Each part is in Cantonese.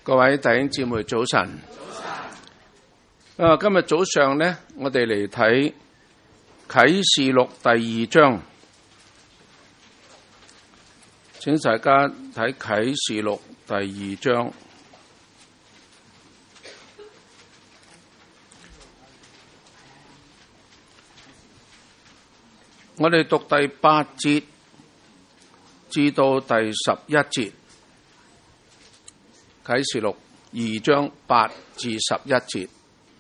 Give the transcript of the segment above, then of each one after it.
各位弟兄姊妹早晨。今日早上呢，我哋嚟睇啟示錄第2章，請大家睇啟示錄第2章。我哋讀第8節至到第11節。啟示錄2章8至11節。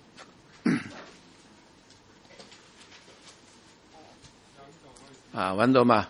揾到嘛？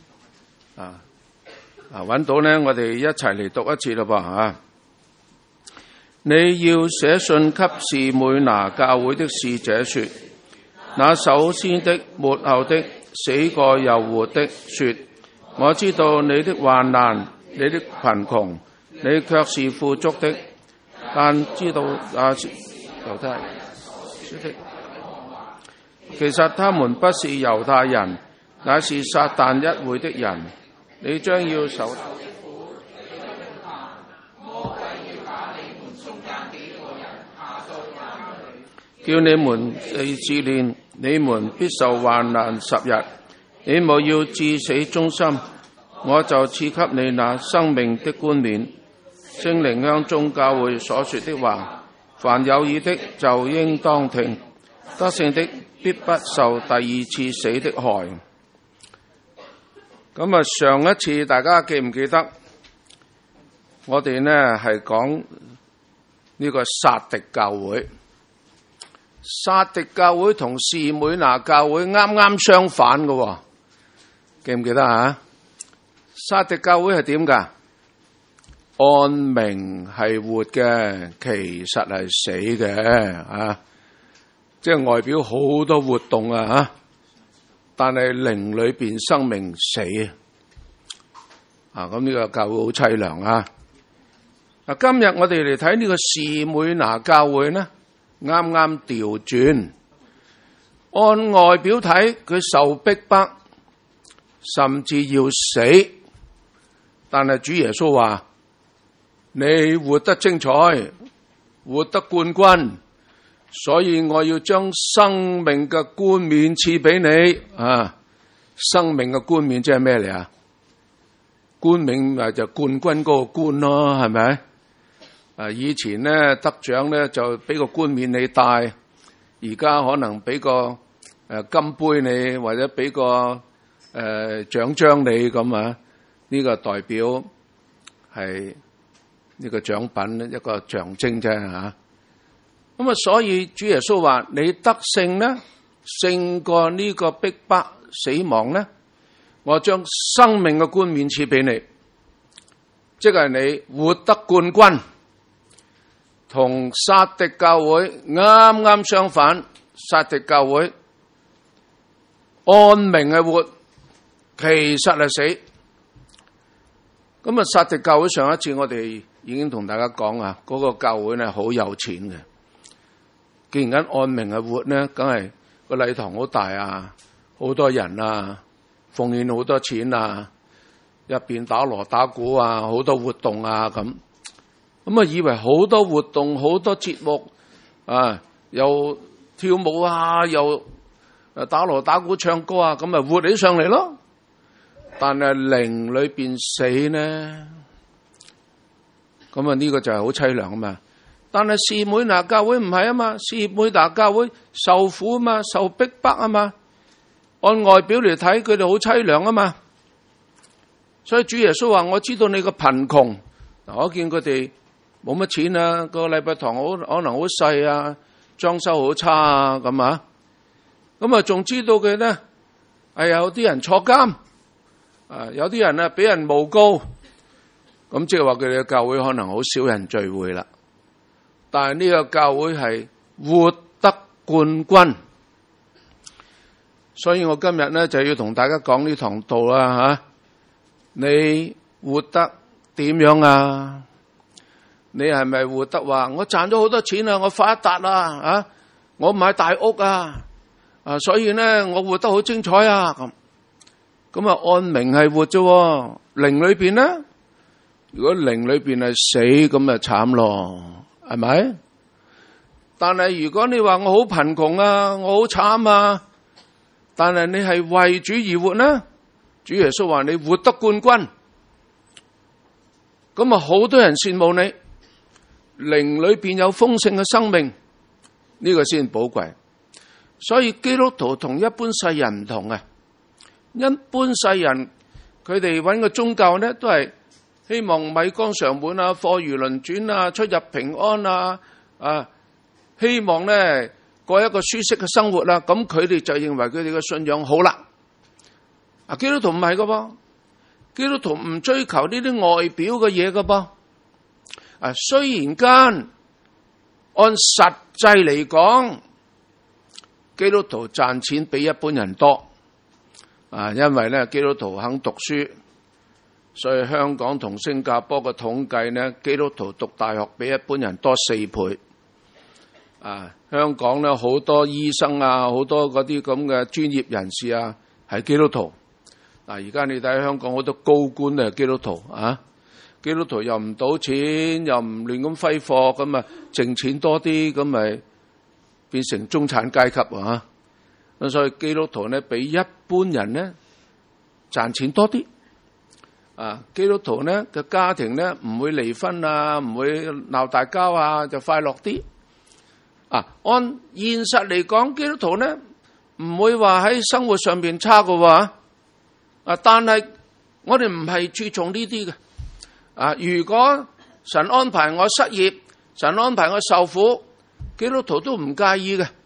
揾到呢，我哋一齊嚟讀一次咯噃。你要寫信給士每拿教會的使者說：那首先的、末後的、死過又活的說，我知道你的患難，你的貧窮，你卻是富足的，但知道猶太人說的，其實他們不是猶太人，乃是撒但一會的人。你將要受叫你們被試煉，你們必受患難10日。你務要至死忠心，我就賜給你那生命的冠冕。聖靈向眾教會所說的話，凡有耳的就應當聽。得勝的必不受第二次死的害。上一次大家記唔記得？我哋呢係講呢個撒狄教會。撒狄教會同士每拿教會啱啱相反嘅喎，記唔記得啊？撒狄教會係點㗎？按名係活嘅，其實係死嘅即係外表好多活動但係靈裏邊生命死咁呢個教會好淒涼今日我哋嚟睇呢個士每拿教會呢，啱啱調轉，按外表睇佢受逼迫，甚至要死，但係主耶穌話：你活得精彩，活得冠軍，所以我要將生命嘅冠冕賜俾你生命嘅冠冕即係咩嚟啊？冠冕咪就冠軍嗰個冠咯，係咪？以前呢得獎呢就俾個冠冕你戴，而家可能俾個金杯你，或者俾個獎章你咁呢個代表係呢個獎品一個象徵啫所以主耶穌話：你得勝呢，勝過呢個逼迫死亡呢，我將生命嘅冠冕賜俾你，即係你活得冠軍。同撒狄教會啱啱相反，撒狄教會按名係活，其實係死。撒狄教會上一次我哋已經同大家講嗰個教會呢好有錢嘅。既然按名係活呢，梗係個禮堂好大好多人奉獻好多錢入邊打鑼打鼓好多活動咁。以為好多活動好多節目又跳舞又打鑼打鼓唱歌咁咪活起上嚟咯。但係靈裏邊死呢，呢個就係好淒涼嘛。但係士每拿教會唔係嘛，士每拿教會受苦嘛，受逼迫嘛。按外表嚟睇，佢哋好淒涼嘛。所以主耶穌話：我知道你個貧窮。我見佢哋冇乜錢個禮拜堂可能好細裝修好差咁仲知道佢呢有啲人坐監有啲人俾人誣告，咁即係話佢哋嘅教會可能好少人聚會啦。但係呢個教會係活得冠軍，所以我今日呢就要同大家講呢堂道啦你活得點樣你係咪活得話我賺咗好多錢我發達我買大屋所以呢我活得好精彩咁按名係活啫，靈裏邊呢如果靈裏邊係死，咁就慘咯，係咪？但係如果你話我好貧窮啊，我好慘啊，但係你係為主而活呢？主耶穌話你活得冠軍，咁啊好多人羨慕你，靈裏邊有豐盛嘅生命，呢個先寶貴。所以基督徒同一般世人唔同啊，一般世人佢哋揾個宗教呢，都係希望米缸常滿啊，貨如輪轉啊，出入平安啊，希望呢過一個舒適嘅生活啦，咁佢哋就認為佢哋嘅信仰好啦。基督徒唔係噶噃，基督徒唔追求呢啲外表嘅嘢噶噃。雖然間按實際嚟講，基督徒賺錢比一般人多，因為咧基督徒肯讀書，所以香港同新加坡嘅統計呢，基督徒讀大學比一般人多4倍。香港咧好多醫生啊，好多嗰啲咁嘅專業人士啊，係基督徒。而家你睇香港好多高官咧係基督徒啊，基督徒又唔賭錢，又唔亂咁揮霍，咁啊淨錢多啲，咁咪變成中產階級啊。咁所以基督徒咧比一般人咧賺錢多啲。基督徒咧嘅家庭咧唔會離婚啊，唔會鬧大交啊，就快樂啲。按現實嚟講，基督徒咧唔會話喺生活上邊差嘅喎。但係我哋唔係注重呢啲嘅。如果神安排我失業，神安排我受苦，基督徒都唔介意嘅。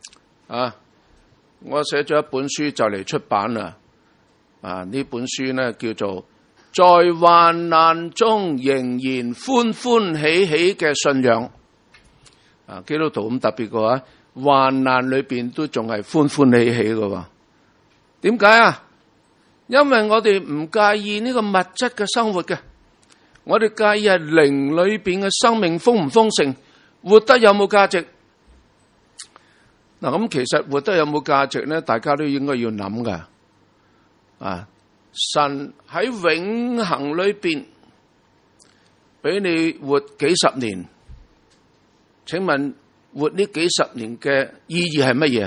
我寫咗一本書就嚟出版啦。呢本書呢叫做在患難中仍然歡歡喜喜嘅信仰。基督徒咁特別嘅話，患難裏邊都仲係歡歡喜喜嘅。點解啊？因為我哋唔介意呢個物質嘅生活嘅，我哋介意係靈裏邊嘅生命豐唔豐盛，活得有冇價值。咁其實活得有冇價值呢？大家都應該要諗噶。神喺永恆裏邊俾你活幾十年，請問活呢幾十年嘅意義係乜嘢？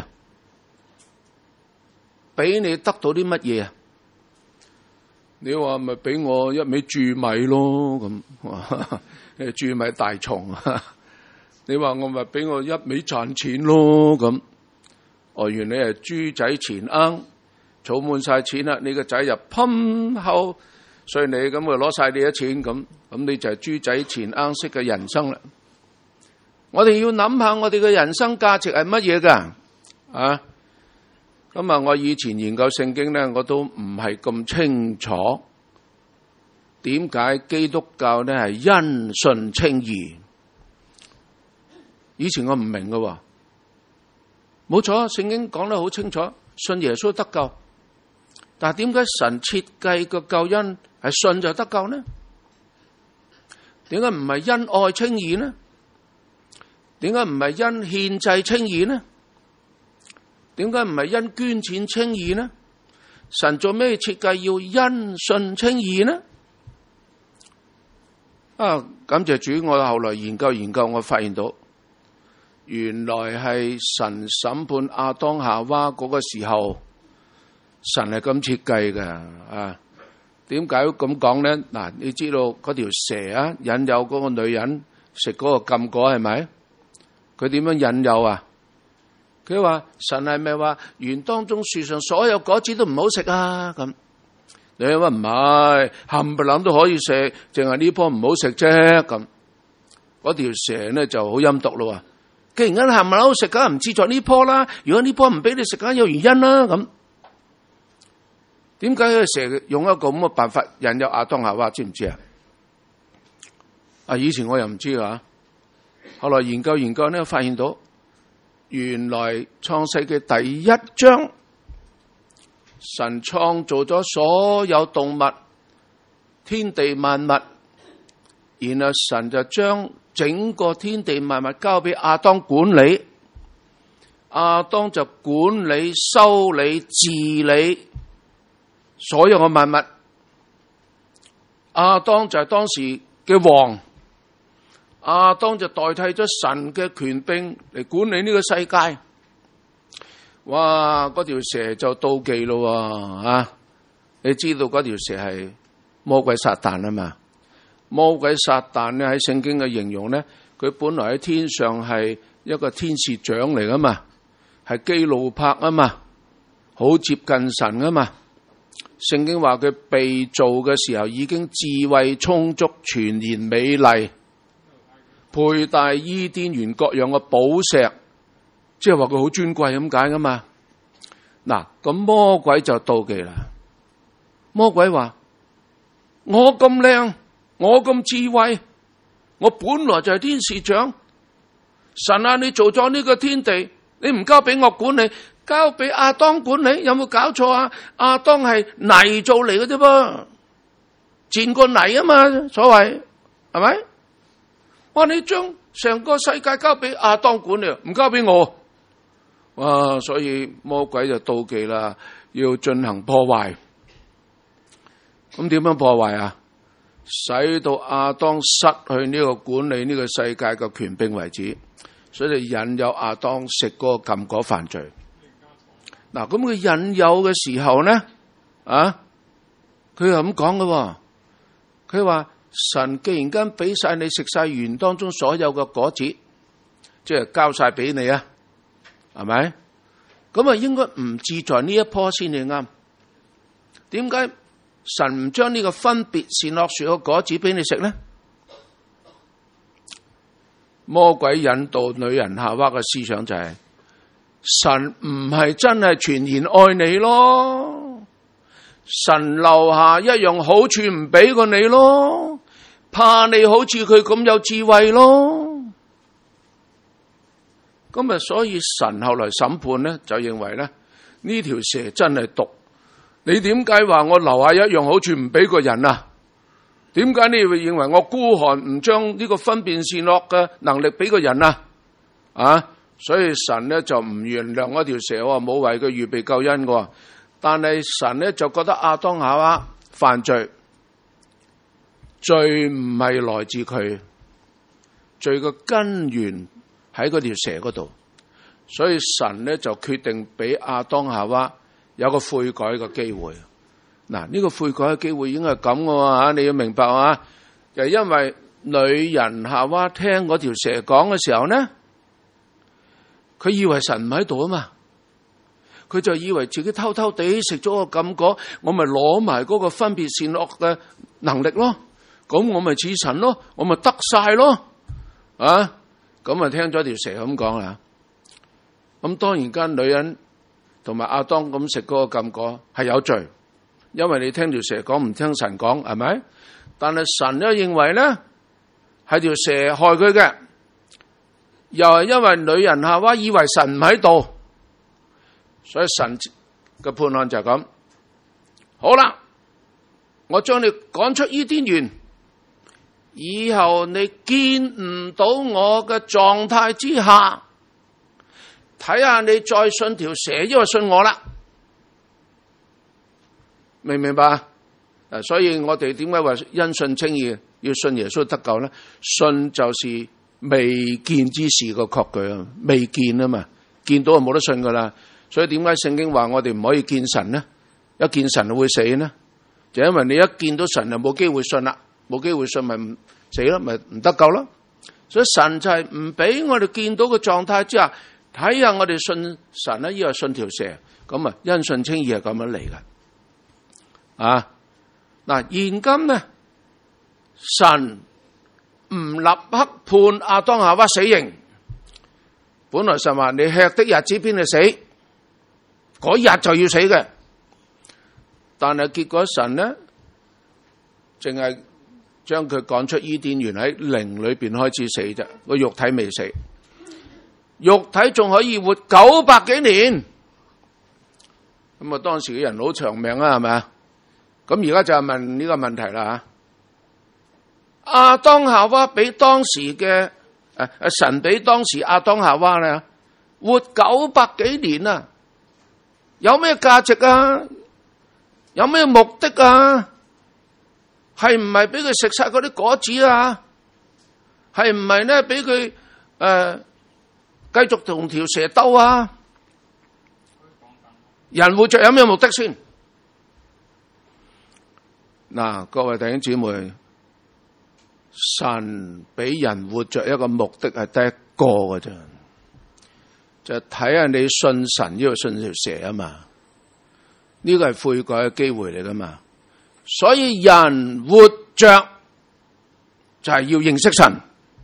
俾你得到啲乜嘢啊？你話咪俾我一味蛀米咯咁，蛀米大蟲啊！你話我咪俾我一味賺錢咯咁。原來你係豬仔錢罌，儲滿晒錢啦，你個仔又噴後衰你咁，就攞晒你啲錢咁你就係豬仔錢罌式嘅人生啦。我哋要諗下我哋嘅人生價值係乜嘢噶？我以前研究聖經呢，我都唔係咁清楚點解基督教呢係因信稱義。以前我唔明噶，冇錯，聖經講得好清楚，信耶穌得救。但係點解神設計個救恩係信就得救呢？點解唔係因愛稱義呢？點解唔係因獻祭稱義呢？點解唔係因捐錢稱義呢？神做咩設計要因信稱義呢？感謝主，我後來研究，我發現到原來係神審判亞當夏娃嗰個時候，神係咁設計嘅。點解咁講呢？你知道嗰條蛇引誘嗰個女人食嗰個禁果係咪？佢點樣引誘啊？佢話神係咪話園當中樹上所有果子都唔好食啊？咁你話唔係，冚唪唥都可以食，淨係呢棵唔好食啫。咁嗰條蛇呢就好陰毒咯。既然冚唪唥好食，梗係唔志在呢棵啦。如果呢棵唔俾你食，梗係有原因啦。咁點解個蛇用一個咁嘅辦法引誘亞當夏娃？知唔知啊？以前我又唔知啊。後來研究呢，發現到原來創世記第1章，神創造咗所有動物、天地萬物，然後神就將整個天地萬物交俾亞當管理，亞當就管理、修理、治理所有嘅萬物。 亞當就係當時嘅王，亞當就代替咗神嘅權柄嚟管理呢個世界。哇！嗰條蛇就妒忌咯啊！你知道嗰條蛇係魔鬼撒旦啊嘛？魔鬼撒旦咧喺聖經嘅形容咧，佢本來喺天上係一個天使長嚟噶嘛，係基路伯啊嘛，好接近神啊嘛。聖經話佢被造嘅時候已經智慧充足，全然美麗，佩戴伊甸園各樣嘅寶石。即係話佢好尊貴咁解噶嘛？嗱，咁魔鬼就妒忌啦。魔鬼話：我咁靚，我咁智慧，我本來就係天使長。神啊，你做咗呢個天地，你唔交俾我管理，交俾亞當管理，有冇搞錯啊？亞當係泥做嚟嘅啫噃，賤過泥啊嘛，所謂係咪？哇！你將成個世界交俾亞當管理，唔交俾我。哇！所以魔鬼就妒忌啦，要進行破壞。咁點樣破壞啊？使到亞當失去呢個管理呢個世界嘅權柄為止，所以就引誘亞當食嗰個禁果犯罪。嗱，咁佢引誘嘅時候呢，佢係咁講嘅。佢話神既然間俾晒你食晒園當中所有嘅果子，即係交晒俾你啊。係咪？咁啊，應該唔志在呢一棵先至啱。點解神唔將呢個分別善惡樹嘅果子俾你食呢？魔鬼引導女人夏娃嘅思想就係、神唔係真係全然愛你咯，神留下一樣好處唔俾過你咯，怕你好似佢咁有智慧咯。咁啊，所以神後來審判咧，就認為咧呢條蛇真係毒。你點解話我留下一樣好處唔俾個人啊？點解你會認為我孤寒唔將呢個分辨善惡嘅能力俾個人啊？所以神咧就唔原諒嗰條蛇，冇為佢預備救恩嘅。但係神咧就覺得亞當夏娃犯罪，罪唔係來自佢，罪嘅根源喺嗰條蛇嗰度，所以神咧就決定俾亞當夏娃有個悔改嘅機會。嗱，呢個悔改嘅機會應該係咁嘅吓，你要明白啊！就係因為女人夏娃聽嗰條蛇講嘅時候呢，佢以為神唔喺度啊嘛，佢就以為自己偷偷地食咗個禁果，我咪攞埋嗰個分別善惡嘅能力咯，咁我咪似神咯，我咪得晒咯，咁啊聽咗條蛇咁講啦。咁當然間女人同埋亞當咁食嗰個禁果係有罪，因為你聽條蛇講唔聽神講，係咪？但係神咧認為咧係條蛇害佢嘅，又係因為女人夏娃以為神唔喺度，所以神嘅判案就係咁。好啦，我將你趕出伊甸園，以後你見唔到我嘅狀態之下，睇下你再信條蛇，因為信我啦，明唔明白？所以我哋點解話因信稱義，要信耶穌得救呢？信就是未見之事嘅確據啊，未見啊嘛，見到就冇得信噶啦。所以點解聖經話我哋唔可以見神呢？一見神就會死呢？就因為你一見到神就冇機會信啦，冇機會信咪唔死咯，咪唔得救咯。所以神就係唔俾我哋見到個狀態之下，睇下我哋信神呢，抑或信條蛇。咁啊，因信稱義係咁樣嚟噶。嗱，現今呢，神唔立刻判亞當夏娃死刑。本來神話你吃的日子邊度死，嗰日就要死嘅。但係結果神呢，淨係將佢趕出伊甸園，喺靈裏邊開始死啫，個肉體未死，肉體仲可以活900幾年。咁啊，當時嘅人好長命啊，係咪啊？咁而家就係問呢個問題啦吓，亞當夏娃俾當時嘅神俾當時亞當夏娃咧活900幾年啊，有咩價值啊？有咩目的啊？ 係唔係俾佢食晒嗰啲果子啊？係唔係咧俾佢繼續同條蛇鬥啊？人活着有咩目的先？嗱，各位弟兄姊妹，神俾人活着一個目的係得一個嘅啫，就睇下你信神，呢個信條蛇啊嘛。呢個係悔改嘅機會嚟噶嘛。所以人活着就係要認識神，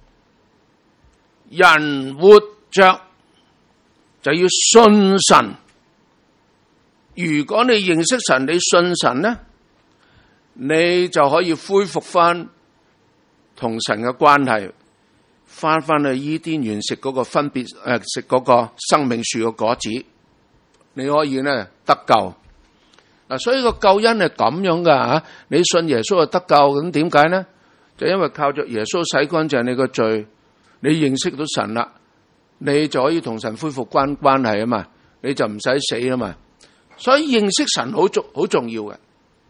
人活着就要信神。如果你認識神，你信神呢，你就可以恢復翻同神嘅關係，翻去伊甸園食嗰個分別食嗰個生命樹嘅果子，你可以呢得救。嗱，所以個救恩係咁樣噶吓，你信耶穌就得救，咁點解呢？就因為靠着耶穌洗乾淨你個罪，你認識到神啦，你就可以同神恢復關係啊嘛，你就唔使死啊嘛。所以認識神好重要嘅。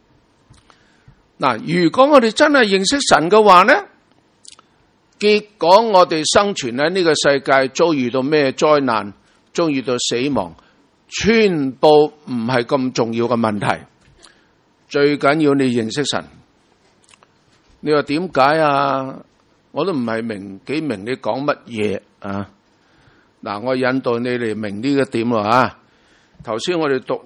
嗱，如果我哋真係認識神嘅話呢，結果我哋生存喺呢個世界遭遇到咩災難，遭遇到死亡，全部唔係咁重要嘅問題，最緊要你認識神。你話點解啊？我都唔係幾明你講乜嘢啊？嗱，我引導你嚟明呢個點咯啊！頭先我哋讀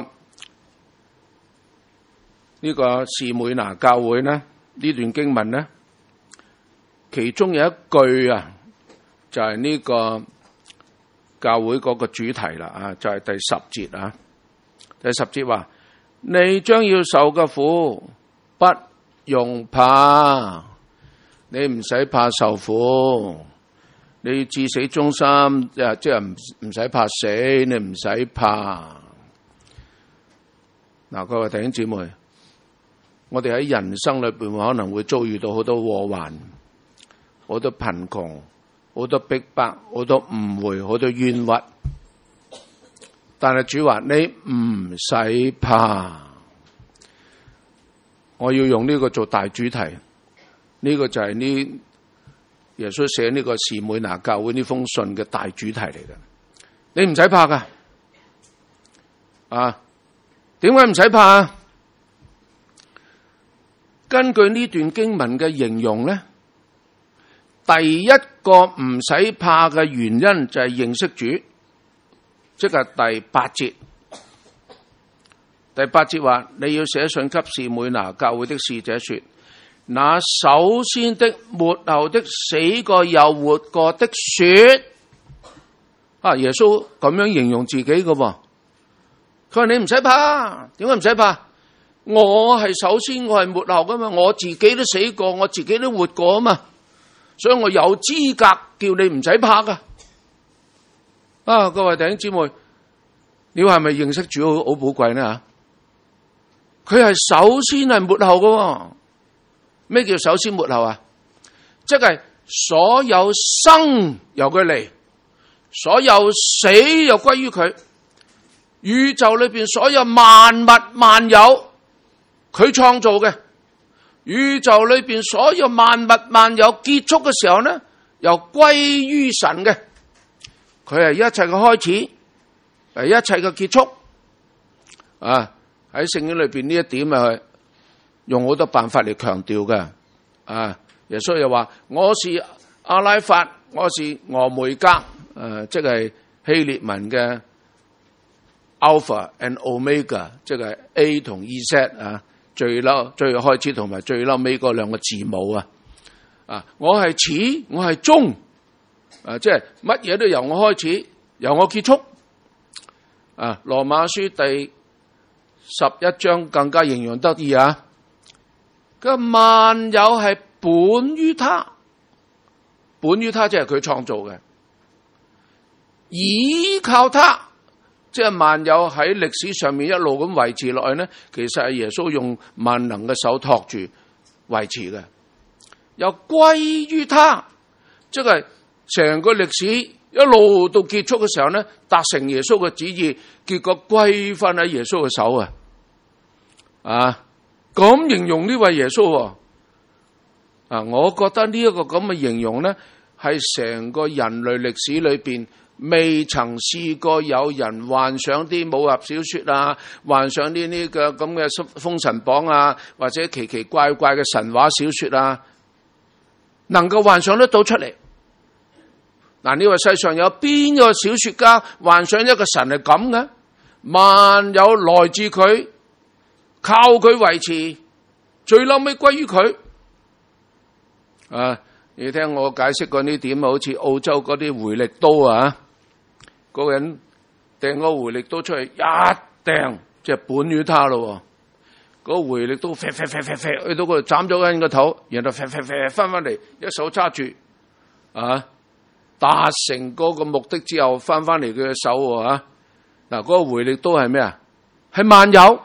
呢個士每拿教會呢段經文呢，其中有一句啊，就係呢個教會嗰個主題啦啊，就係第10節啊。第10節話：你將要受嘅苦，不用怕，你唔使怕受苦，你至死忠心，即係唔使怕死，你唔使怕。嗱，各位弟兄姊妹，我哋喺人生裏邊可能會遭遇到好多禍患，好多貧窮，好多逼迫，好多誤會，好多冤屈。但係主話你唔使怕，我要用呢個做大主題。呢個就係呢耶穌寫呢個士每拿教會呢封信嘅大主題嚟嘅。你唔使怕噶，啊？點解唔使怕啊？根據呢段經文嘅形容咧，第一個唔使怕嘅原因就係認識主，即係第8節。第8節話：你要寫信給士每拿教會的使者說，那首先的、末後的、死過又活過的說，啊，耶穌咁樣形容自己嘅喎。佢話你唔使怕，點解唔使怕？我係首先，我係末後噶嘛，我自己都死過，我自己都活過啊嘛，所以我有資格叫你唔使怕噶。啊，各位弟兄姊妹，你話係咪認識主好寶貴呢？吓，佢係首先係末後噶。咩叫首先末後啊？即係所有生由佢嚟，所有死又歸於佢。宇宙裏邊所有萬物萬有，佢創造嘅。宇宙裏邊所有萬物萬有結束嘅時候呢，又歸於神嘅。佢係一切嘅開始，係一切嘅結束。啊，喺聖經裏邊呢一點啊，用好多辦法嚟強調嘅。啊，耶穌又話：我是阿拉法，我是俄梅格，即係希臘文嘅 Alpha and Omega， 即係 A 同 Z 啊，最開始同埋最嬲尾嗰兩個字母啊。啊，我係始，我係終，即係乜嘢都由我開始，由我結束。啊，羅馬書第11章更加形容得意啊！個萬有係本於他，本於他即係佢創造嘅，倚靠他，即係萬有喺歷史上面一路咁維持落去呢，其實係耶穌用萬能嘅手托住維持嘅。又歸於他，即係成個歷史一路到結束嘅時候呢，達成耶穌嘅旨意，結果歸翻喺耶穌嘅手啊！啊， 咁形容呢位耶穌啊！我覺得呢一個咁嘅形容咧，係成個人類歷史裏邊未曾試過有人幻想啲武俠小說啊，幻想啲呢個咁嘅封神榜啊，或者奇奇怪怪嘅神話小說啊，能夠幻想得到出嚟。嗱，呢個世上有邊個小說家幻想一個神係咁嘅？萬有來自佢，靠佢維持，最嬲尾歸於佢。你聽我解釋過呢點，好似澳洲嗰啲回力刀啊，嗰個人掟個回力刀出去，一掟即係本於他咯。嗰個回力刀飛去到嗰度斬咗個人個頭，然後翻嚟，一手揸住達成嗰個目的之後，翻嚟佢嘅手嗱，嗰個回力刀係咩啊？係萬有，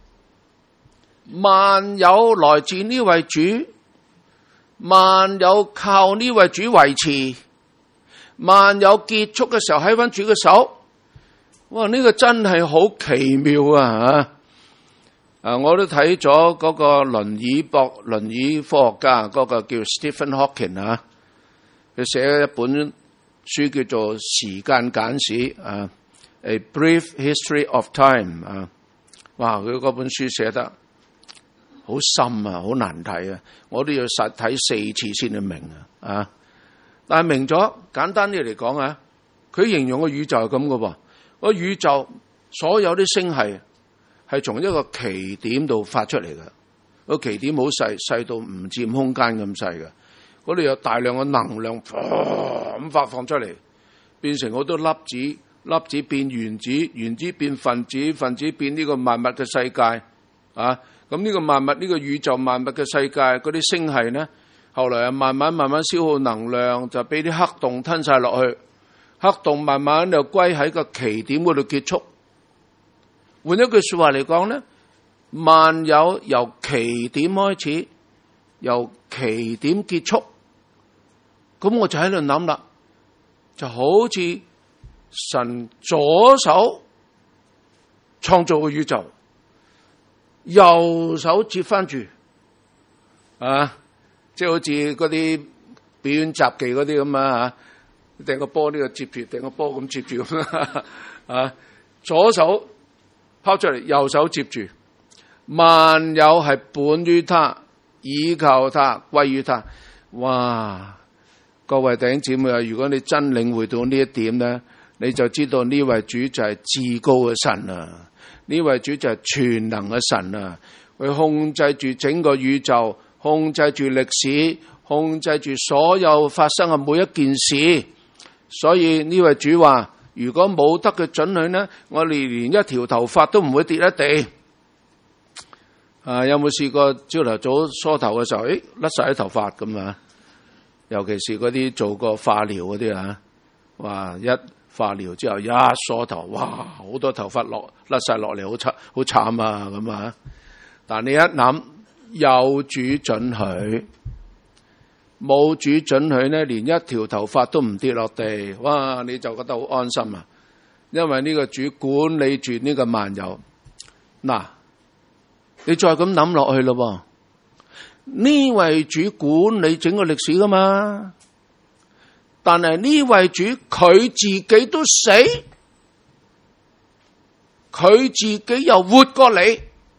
萬有來自呢位主，萬有靠呢位主維持，萬有結束嘅時候喺翻主嘅手。哇！呢個真係好奇妙啊！我都睇咗嗰個輪椅科學家，嗰個叫 Stephen Hawking 啊，佢寫咗一本書叫做《時間簡史》A Brief History of Time 哇！佢嗰本書寫得好深啊，好難睇啊！我都要實睇4次先至明但係明咗，簡單啲嚟講佢形容個宇宙係咁嘅噃。個宇宙所有啲星系係從一個奇點度發出嚟嘅，個奇點好細，細到唔佔空間咁細嘅。嗰度有大量嘅能量咁發放出嚟，變成好多粒子，粒子變原子，原子變分子，分子變呢個萬物嘅世界咁呢個萬物，呢個宇宙萬物嘅世界，嗰啲星系呢，後來慢慢消耗能量，就俾啲黑洞吞晒落去，黑洞慢慢又歸喺個奇點嗰度結束。換一句說話嚟講呢，萬有由奇點開始，由奇點結束。咁我就喺度諗啦，就好似神左手創造個宇宙，右手接翻住即係好似嗰啲表演雜技嗰啲咁掟個波呢個接住，掟個波咁接住咁左手拋出嚟，右手接住，萬有係本於他，倚靠他，歸於他。哇！各位弟兄姊妹啊，如果你真領會到呢一點咧，你就知道呢位主就係至高嘅神啊！呢位主就係全能嘅神啊！佢控制住整個宇宙，控制住歷史，控制住所有發生嘅每一件事。所以呢位主話：如果冇得佢准許呢，我哋連一條頭髮都唔會跌喺地。有冇試過朝頭早梳頭嘅時候，甩晒啲頭髮咁尤其是嗰啲做過化療嗰啲哇！一化療之後一梳頭，哇！好多頭髮甩晒落嚟，好慘啊咁但你一諗，有主准許，冇主准許呢，連一條頭髮都唔跌落地，哇！你就覺得好安心啊，因為呢個主管理住呢個萬有。嗱，你再咁諗落去咯，呢位主管理整個歷史噶嘛，但係呢位主佢自己都死，佢自己又活過嚟，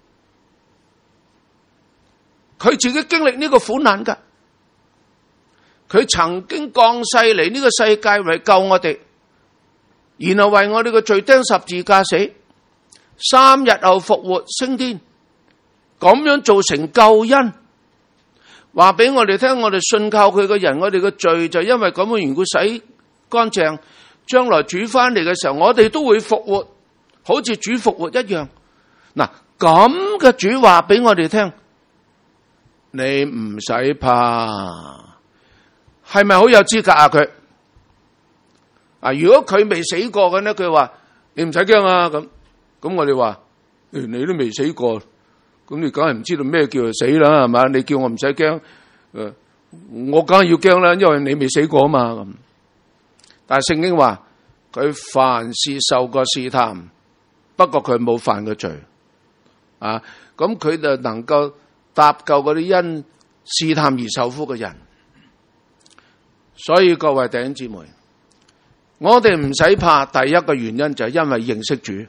佢自己經歷呢個苦難噶，佢曾經降世嚟呢個世界嚟救我哋，然後為我哋嘅罪釘十字架死，3日後復活升天，咁樣做成救恩。話俾我哋聽，我哋信靠佢嘅人，我哋嘅罪就因為咁嘅緣故洗乾淨，將來主翻嚟嘅時候，我哋都會復活，好似主復活一樣。嗱，咁嘅主話俾我哋聽，你唔使怕，係咪好有資格啊？佢如果佢未死過嘅呢，佢話你唔使驚啊，咁我哋話你都未死過。咁你梗係唔知道咩叫做死啦，係嘛？你叫我唔使驚，我梗係要驚啦，因為你未死過啊嘛。咁，但係聖經話佢凡事受過試探，不過佢冇犯過罪咁佢就能夠搭救嗰啲因試探而受苦嘅人。所以各位弟兄姊妹，我哋唔使怕，第一個原因就係因為認識主，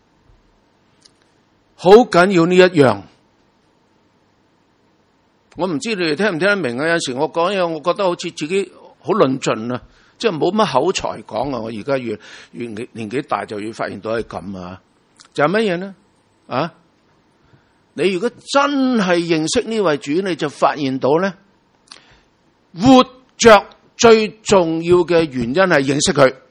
好緊要呢一樣。我唔知你哋聽唔聽得明啊？有陣時我講嘢，我覺得好似自己好論盡啊，即係冇乜口才講啊。我而家越年紀大，就越發現到係咁啊。就係乜嘢呢？啊，你如果真係認識呢位主，你就發現到咧，活着最重要嘅原因係認識佢。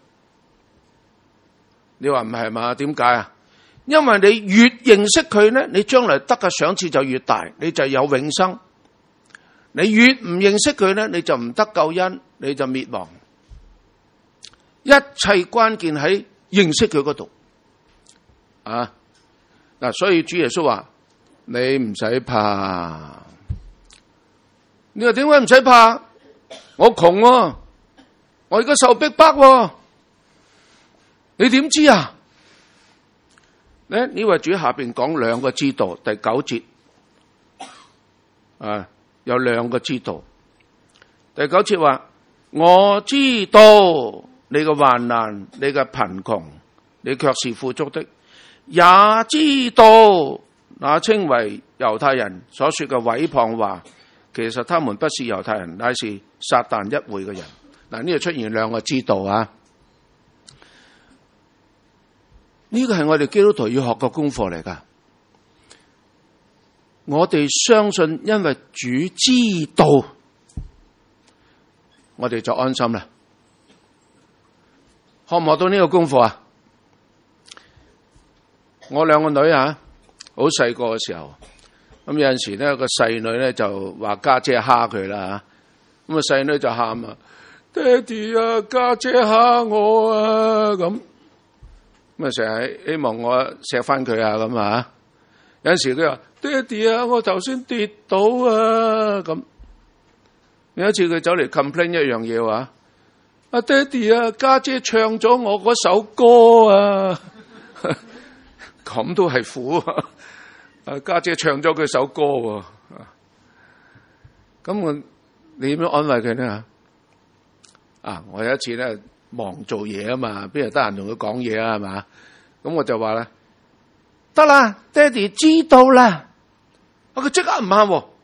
你話唔係嘛？點解啊？因為你越認識佢咧，你將來得嘅賞賜就越大，你就有永生。你越唔認識佢咧，你就唔得救恩，你就滅亡。一切關鍵喺認識佢嗰度啊！嗱，所以主耶穌話：你唔使怕。你話點解唔使怕？我窮喎，我而家受逼迫喎，你點知啊？呢位主下邊講兩個知道，第9節啊。有兩個知道。第9節話：我知道你嘅患難，你嘅貧窮，你卻是富足的；也知道那稱為猶太人所說嘅毀謗話，其實他們不是猶太人，乃是撒但一會嘅人。嗱，呢度出現兩個知道啊！呢個係我哋基督徒要學嘅功課嚟噶。我哋相信，因為主知道，我哋就安心啦。學唔學到呢個功課啊？我兩個女啊，好細個嘅時候，咁有陣時咧個細女咧就話家姐蝦佢啦吓，咁啊細女就喊啊，爹哋啊，家姐蝦我啊，咁啊成日希望我錫翻佢啊咁啊。有陣時佢話：爹哋啊，我頭先跌倒啊！咁有一次佢走嚟 complain 一樣嘢話：阿爹哋啊，家姐唱咗我嗰首歌啊！咁都係苦啊！家姐唱咗佢首歌喎，咁你點樣安慰佢呢？啊！我有一次咧忙做嘢啊嘛，邊日得閒同佢講嘢啊係嘛？咁我就話咧。得啦，爹哋知道啦。佢即刻唔喊，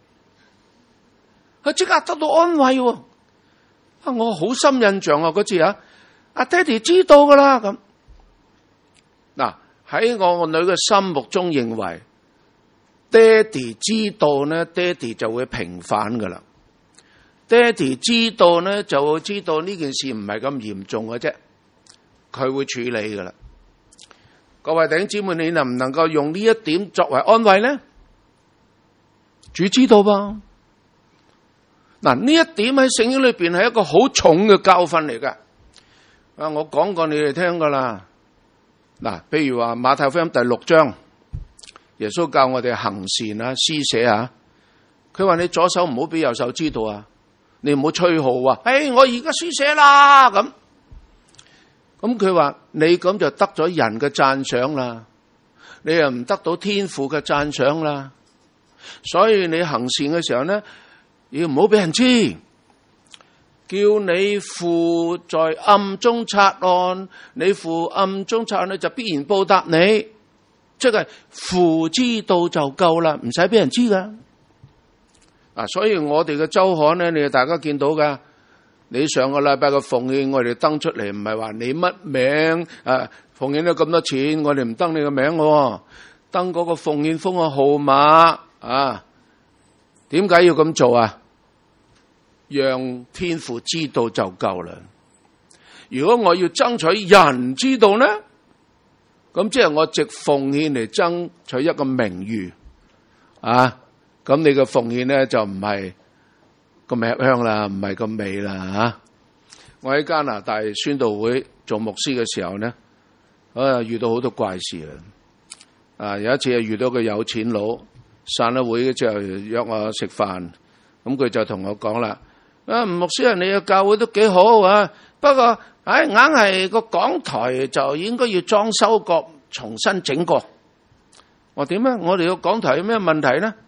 佢即刻得到安慰。我好深印象啊！嗰次啊，阿爹哋知道噶啦咁。嗱，喺我個女嘅心目中認為，爹哋知道咧，爹哋就會平反噶啦。爹哋知道咧，就會知道呢件事唔係咁嚴重嘅啫，佢會處理噶啦。各位弟兄姊妹，你能唔能夠用呢一點作為安慰呢？主知道噃。嗱，呢一點喺聖經裏邊係一個好重嘅教訓嚟噶。我講過你哋聽噶啦。嗱，譬如話馬太福音第6章，耶穌教我哋行善啊、施捨啊。佢話你左手唔好俾右手知道啊，你唔好吹號啊。我而家施捨啦咁。咁佢話你咁就得咗人嘅讚賞啦，你又唔得到天父嘅讚賞啦。所以你行善嘅時候呢，要唔好俾人知，叫你父在暗中察看，你父暗中察看咧就必然報答你，即係父知道就夠啦，唔使俾人知噶。所以我哋嘅周刊呢，你大家見到噶。你上個禮拜嘅奉獻，我哋登出嚟，唔係話你乜名奉獻咗咁多錢，我哋唔登你個名喎，登嗰個奉獻封嘅號碼啊。點解要咁做啊？讓天父知道就夠啦。如果我要爭取人知道呢，咁即係我藉奉獻嚟爭取一個名譽啊。咁你嘅奉獻呢，就唔係咁吃香啦，唔係咁美啦吓！我喺加拿大宣道會做牧師嘅時候呢，遇到好多怪事啊！有一次遇到個有錢佬，散咗會之後約我食飯，咁佢就同我講啦：牧師啊，你嘅教會都幾好啊，不過硬係個講台就應該要裝修過，重新整過。我點啊？我哋個講台有咩問題呢？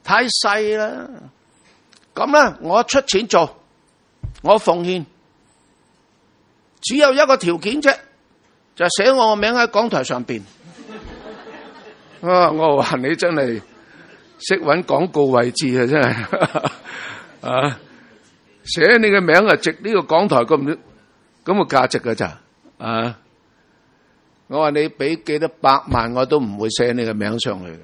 太細啦。咁啦，我出錢做，我奉獻，只有一個條件啫，就寫我個名喺講台上邊。我話你真係識搵廣告位置啊，真係啊！寫你嘅名啊，值呢個講台咁嘅價值㗎咋啊！我話你俾幾多百萬我都唔會寫你嘅名上去嘅。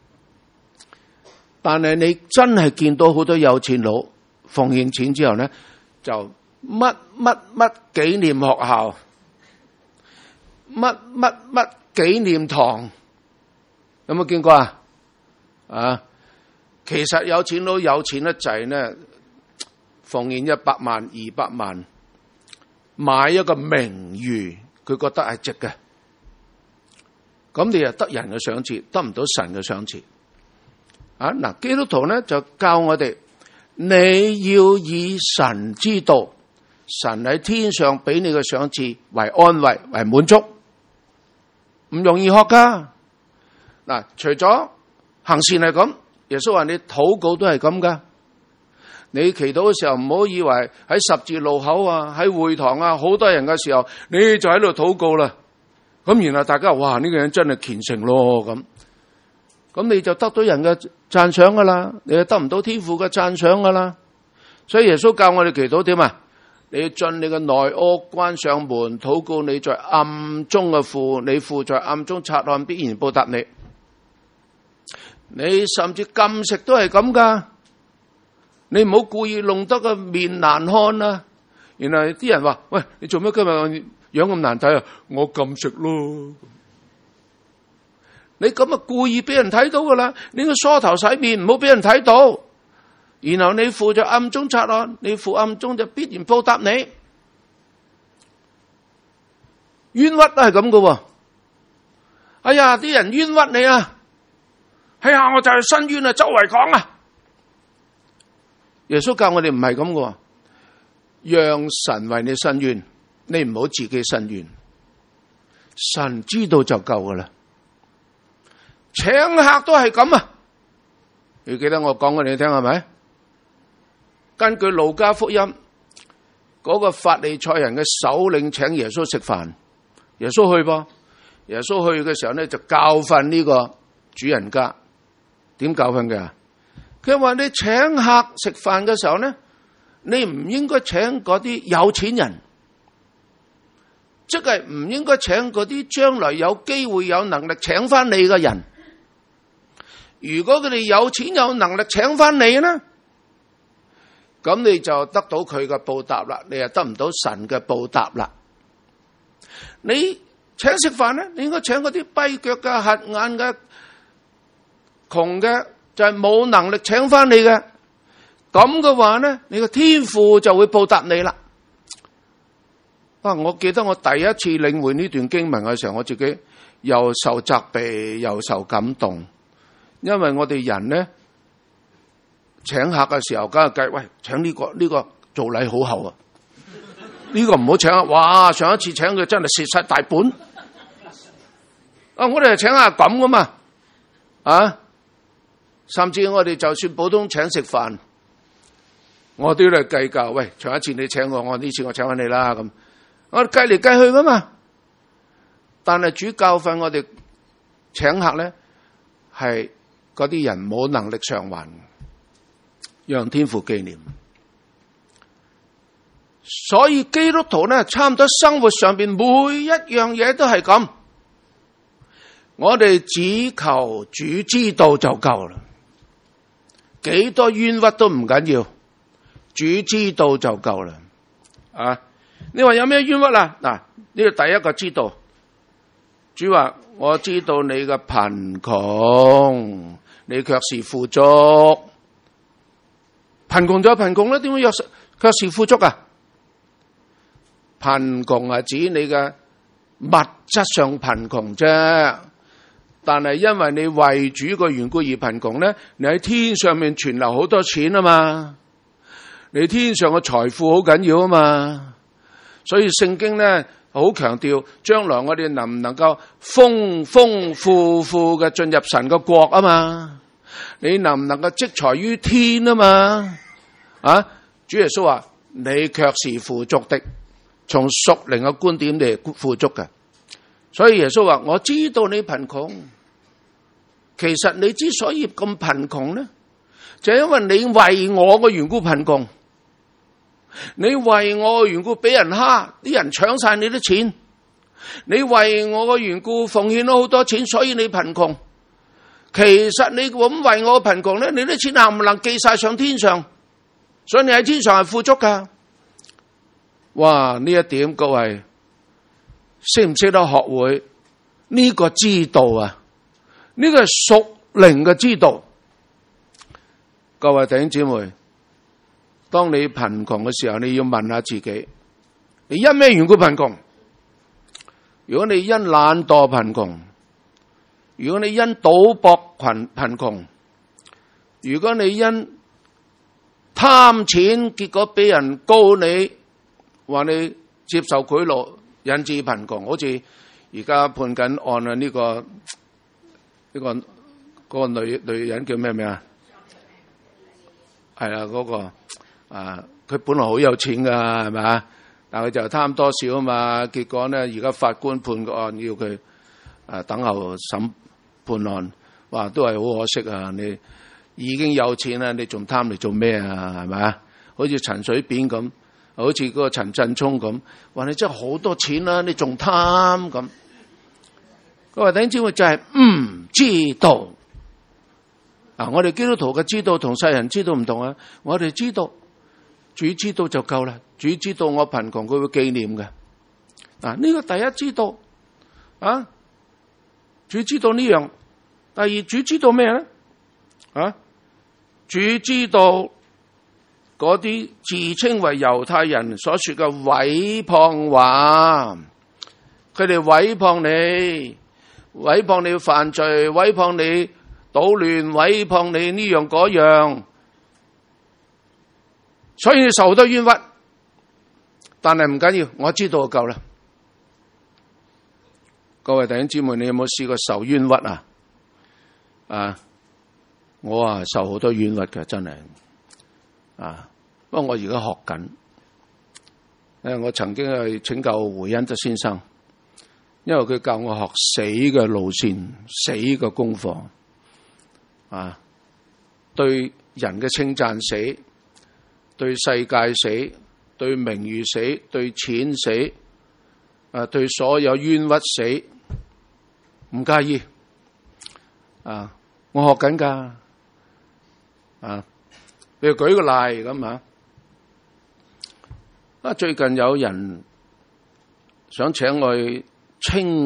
但係你真係見到好多有錢佬奉獻錢之後咧，就乜乜乜紀念學校，乜乜乜紀念堂，有冇見過啊？啊，其實有錢佬有錢得滯咧，奉獻100萬、200萬，買一個名譽，佢覺得係值嘅。咁你又得人嘅賞賜，得唔到神嘅賞賜。嗱，基督徒咧就教我哋，你要以神之道，神喺天上俾你嘅賞賜為安慰，為滿足，唔容易學噶。嗱，除咗行善係咁，耶穌話你禱告都係咁噶。你祈禱嘅時候唔好以為喺十字路口啊，喺會堂啊，好多人嘅時候，你就喺度禱告啦。咁然後大家話，哇，呢個人真係虔誠咯，咁你就得到人嘅讚賞噶啦，你就得唔到天父嘅讚賞噶啦。所以耶穌教我哋祈禱點啊？你要進你嘅內屋，關上門，禱告你在暗中嘅父，你父在暗中察看，必然報答你。你甚至禁食都係咁噶，你唔好故意弄得個面難看啊。然後啲人話，喂，你做咩今日樣咁難睇啊？我禁食咯。你咁啊故意俾人睇到噶啦，你個梳頭洗面唔好俾人睇到，然後你父就暗中察看，你父暗中就必然報答你。冤屈都係咁噶。哎呀，啲人冤屈你啊！哎呀，我就係申冤啊，周圍講啊。耶穌教我哋唔係咁噶，讓神為你申冤，你唔好自己申冤，神知道就夠噶啦。請客都係咁啊！你記得我講給你聽係咪？根據路加福音，嗰個法利賽人嘅首領請耶穌食飯，耶穌去噃。耶穌去嘅時候咧，就教訓呢個主人家。點教訓嘅？佢話你請客食飯嘅時候咧，你唔應該請嗰啲有錢人，即係唔應該請嗰啲將來有機會有能力請翻你嘅人。如果佢哋有錢有能力請翻你呢，咁你就得到佢嘅報答啦，你又得唔到神嘅報答啦。你請食飯呢，你應該請嗰啲跛腳嘅、瞎眼嘅、窮嘅，就係冇能力請翻你嘅。咁嘅話呢，你個天父就會報答你啦。我記得我第一次領會呢段經文嘅時候，我自己又受責備又受感動。因為我哋人呢，請客嘅時候，梗係計，喂，請呢個做禮好厚啊，呢個唔好請啊！哇，上一次請佢真係蝕晒大本。我哋係請下咁噶嘛，甚至我哋就算普通請食飯，我都嚟計較，喂，上一次你請我呢次我請翻你啦，咁我計嚟計去噶嘛。但係主教訓我哋請客咧，係嗰啲人冇能力償還，讓天父紀念。所以基督徒咧，差唔多生活上邊每一樣嘢都係咁，我哋只求主知道就夠啦，幾多冤屈都唔緊要，主知道就夠啦。你話有咩冤屈啊？嗱，呢個第一個知道，主話我知道你嘅貧窮，你卻是富足。貧窮就係貧窮啦，點解卻是富足啊？貧窮係指你嘅物質上貧窮啫，但係因為你為主嘅緣故而貧窮咧，你喺天上面存留好多錢啊嘛，你天上嘅財富好緊要啊嘛，所以聖經咧好強調，將來我哋能唔能夠豐豐富富嘅進入神嘅國啊嘛， 你能唔能夠積財於天啊嘛？啊，主耶穌話你卻是富足的，從屬靈嘅觀點你係富足嘅。所以耶穌話我知道你貧窮，其實你之所以咁貧窮呢，就係因為你為我嘅緣故貧窮，你為我嘅緣故俾人蝦，啲人搶晒你啲錢，你為我嘅緣故奉獻咗好多錢，所以你貧窮。其實你咁為我貧窮咧，你啲錢能唔能寄晒上天上？所以你喺天上係富足噶。哇！呢一點各位識唔識得學會呢個知道啊？呢個係屬靈嘅知道。各位弟兄姊妹，當你貧窮嘅時候，你要問下自己，你因咩緣故貧窮？如果你因懶惰貧窮，如果你因賭博貧窮，如果你因貪錢，結果俾人告你，話你接受賄賂，引致貧窮，好似而家判緊案啊！呢個女人叫咩名啊？係啦，嗰個佢本來好有錢噶，係咪啊？但係佢就貪多少啊嘛，結果呢，而家法官判個案要佢等候審判案，哇，都係好可惜啊！你已經有錢啦，你仲貪嚟做咩啊？係咪啊？好似陳水扁咁，好似嗰個陳振聰咁，話你真係好多錢啦，你仲貪咁。各位弟兄姊妹就係唔知道。我哋基督徒嘅知道同世人知道唔同啊！我哋知道，主知道就夠啦。主知道我貧窮，佢會紀念嘅。呢個第一知道啊，主知道呢樣。第二，主知道咩咧？主知道嗰啲自稱為猶太人所說嘅毀謗話，佢哋毀謗你，毀謗你犯罪，毀謗你搗亂，毀謗你呢樣嗰樣，所以你受好多冤屈。但係唔緊要，我知道就夠啦。各位弟兄姊妹，你有冇試過受冤屈啊？我受好多冤屈嘅，真係不過我而家學緊。我曾經去請教胡恩德先生，因為佢教我學死嘅路線、死嘅功課。對人嘅稱讚死，對世界死，對名譽死，對錢死，對所有冤屈死，唔介意。我學緊噶。譬如舉個例咁最近有人想請我去青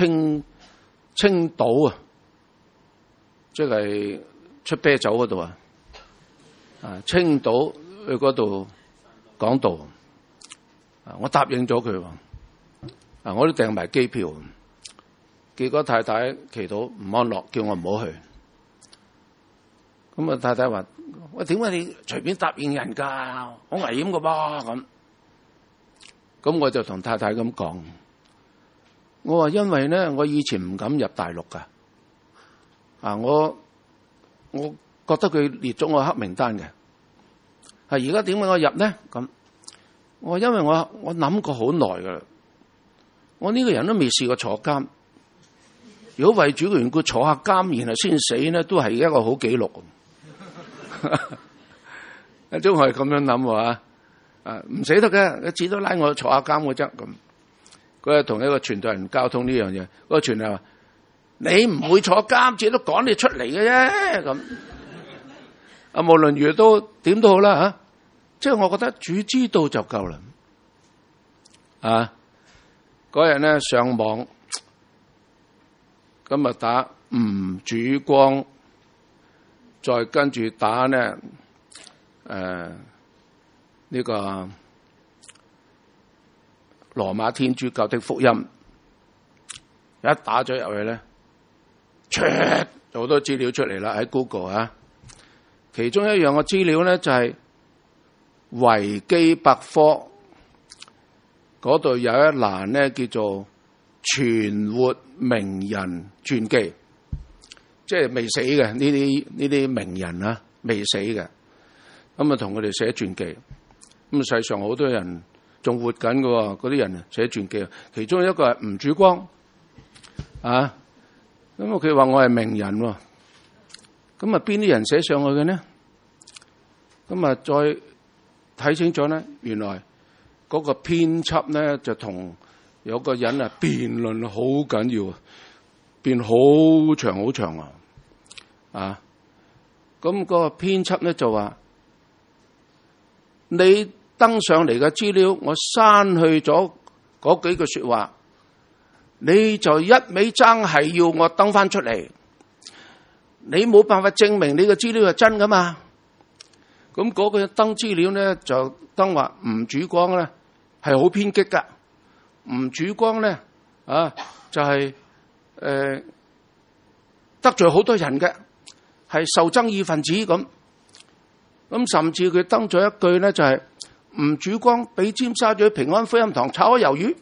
島即係出啤酒嗰度青島去嗰度講道，我答應咗佢，我都訂埋機票，結果太太祈禱唔安樂，叫我唔好去。咁太太話：喂，點解你隨便答應人㗎？好危險㗎噃咁我就同太太咁講，我話因為咧，我以前唔敢入大陸㗎。我覺得佢列咗我黑名單嘅，而家點解我入呢？咁我話因為我諗過好耐噶啦，我呢個人都未試過坐監，如果為主嘅緣故坐下監然後先死呢，都係一個好紀錄。一種係咁樣諗話，唔死得嘅，只都拉我坐下監嘅啫。咁嗰日同一個傳道人交通呢樣嘢，嗰個傳道人話：你唔會坐監，只都趕你出嚟嘅啫。咁無論如何都點都好啦即係我覺得主知道就夠啦。嗰日咧上網，今日打吳主光，再跟住打呢呢個羅馬天主教的福音，一打咗入去咧，好多資料出嚟啦喺 Google 其中一樣嘅資料咧就係維基百科嗰度有一欄咧叫做存活名人傳記， 即係未死嘅呢啲名人啊，未死嘅，咁啊同佢哋寫傳記。咁世上好多人仲活緊嘅，嗰啲人寫傳記，其中一個係吳主光啊。咁佢話我係名人，咁啊邊啲人寫上去嘅呢？咁啊再睇清楚咧，原來嗰個編輯咧就同有個人啊辯論好緊要，辯好長好長啊！咁個編輯咧就話：你登上嚟嘅資料，我刪去咗嗰幾句說話，你就一味爭係要我登翻出嚟，你冇辦法證明你嘅資料係真噶嘛？咁嗰個登資料咧就登話吳主光咧係好偏激噶，吳主光咧就係得罪好多人嘅，係受爭議分子咁。咁甚至佢登咗一句咧就係吳主光俾尖沙咀平安福音堂炒咗魷魚。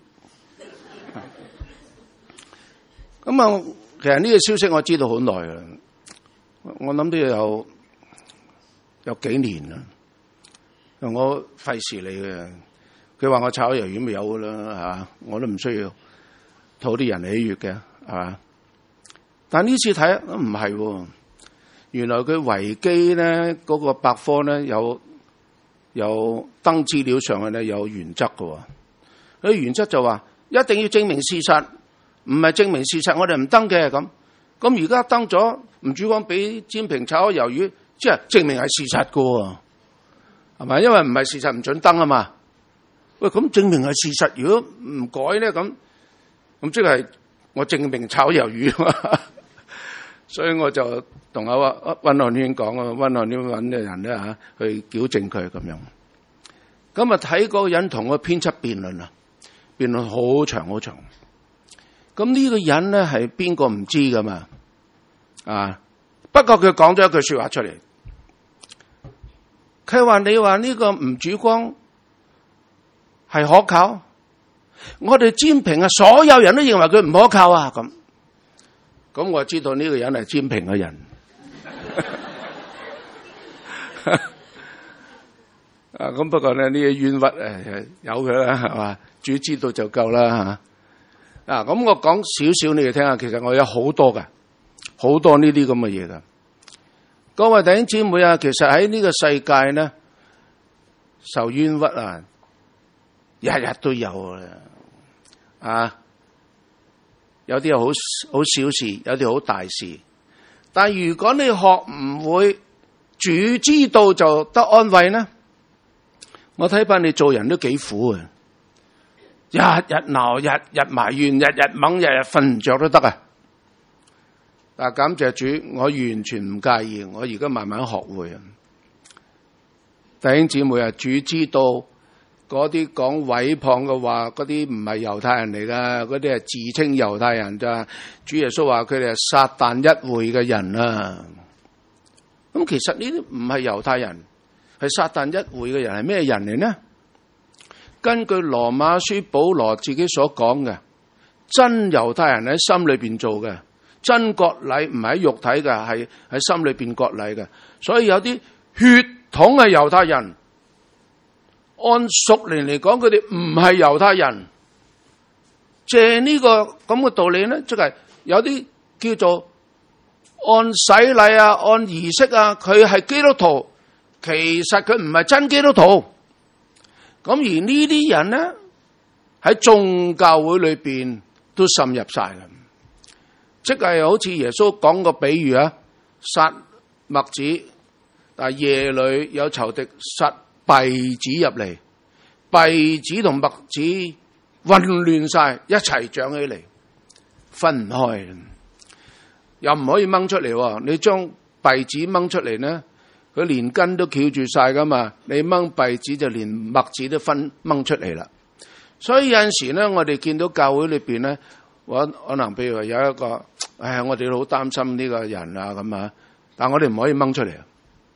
咁啊，其實呢個消息我知道好耐啦，我諗都有幾年啦。我費事你嘅，佢話我炒魷魚咪有噶啦嚇，我都唔需要討啲人喜悅嘅係嘛。但呢次睇唔係喎，原來佢維基咧嗰個百科咧有登資料上去咧有原則嘅喎。嗰原則就話一定要證明事實，唔係證明事實我哋唔登嘅咁。咁而家登咗吳主光俾占平炒咗魷魚，即係證明係事實嘅喎，係咪？因為唔係事實唔準登啊嘛。喂，咁證明係事實，如果唔改咧咁即係我證明炒魷魚啊嘛。所以我就同阿溫漢軒講啊，溫漢軒揾嘅人咧嚇去矯正佢咁樣。咁啊睇嗰個人同個編輯辯論啊，辯論好長好長。咁呢個人咧係邊個唔知噶嘛？不過佢講咗一句說話出嚟，佢話你話呢個吳主光係可靠，我哋占平啊所有人都認為佢唔可靠啊咁。咁我知道呢個人係占平嘅人。咁不過咧呢啲冤屈有佢啦，係嘛？主知道就夠啦嚇。咁我講少少你哋聽下，其實我有好多嘅，好多呢啲咁嘅嘢噶。各位弟兄姊妹啊，其實喺呢個世界咧，受冤屈啊，日日都有啊。有啲係好小事，有啲好大事。但如果你學唔會主知道就得安慰呢？我睇返你做人都幾苦啊！日日鬧，日日埋怨，日日掹，日日瞓唔着都得啊！但感謝主，我完全唔介意。我而家慢慢學會啊！弟兄姊妹啊，主知道嗰啲講毀謗嘅話，嗰啲唔係猶太人嚟噶，嗰啲係自稱猶太人咋。主耶穌話佢哋係撒旦一會嘅人啊！咁其實呢啲唔係猶太人，係撒旦一會嘅人，係咩人嚟呢？根據羅馬書保羅自己所講嘅，真猶太人喺心裏邊做嘅，真割禮唔係喺肉體嘅，係喺心裏邊割禮嘅。所以有啲血統係猶太人，按屬靈嚟講，佢哋唔係猶太人。借呢個咁嘅道理咧，即係有啲叫做按洗禮啊、按儀式啊，佢係基督徒，其實佢唔係真基督徒。咁而呢啲人咧喺眾教會裏邊都滲入晒啦，即係好似耶穌講個比喻啊，撒麥子，但係夜裏有仇敵撒稗子入嚟，稗子同麥子混亂晒，一齊長起嚟，分唔開，又唔可以掹出嚟。你將稗子掹出嚟咧，佢連根都翹住晒噶嘛，你掹稗子就連麥子都掹出嚟啦。所以有陣時咧，我哋見到教會裏邊咧，可能譬如話有一個，我哋都好擔心呢個人啊咁啊，但我哋唔可以掹出嚟啊，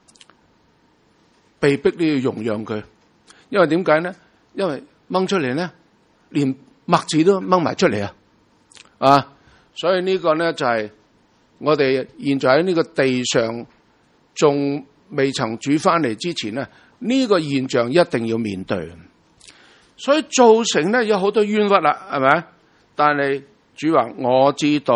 被逼都要容讓佢，因為點解咧？因為掹出嚟咧，連麥子都掹埋出嚟啊！所以呢個咧就係我哋現在喺呢個地上仲未曾主翻嚟之前呢，呢個現象一定要面對。所以造成呢有好多冤屈啦，係咪？但係主話我知道